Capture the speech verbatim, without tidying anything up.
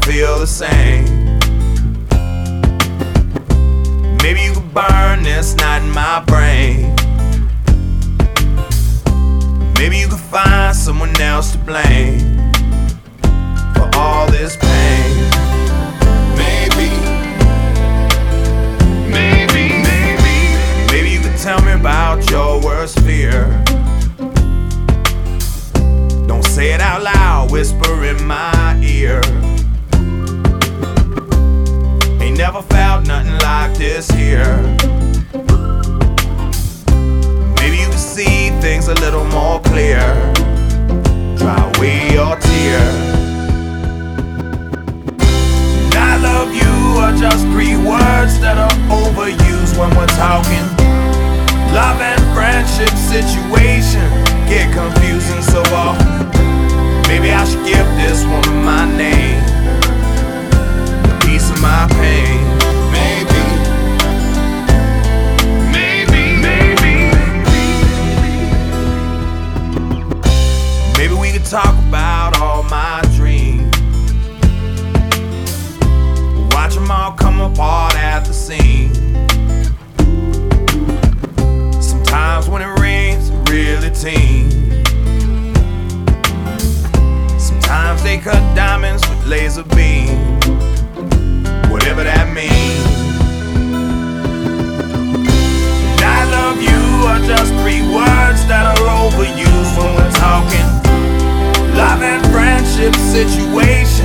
feel the same. Maybe you could burn this night in my brain. Maybe you could find someone else to blame for all this pain. Maybe, maybe, maybe, maybe you could tell me about your worst fear. Don't say it out loud, whisper in my ear. Ain't never felt nothing like this here. Maybe you can see things a little more clear. Dry away your tear. And I love you are just three words that are overused when we're talking. Love and friendship situation get confusing so often. Maybe I should give this woman my name, a piece of my pain. Maybe, maybe, maybe, maybe we could talk about all my dreams. Watch them all come apart at the seams. Sometimes when it rains, it really teams. Sometimes they cut diamonds with laser beams, whatever that means. And I love you are just three words that are overused when we're talking. Love and friendship situation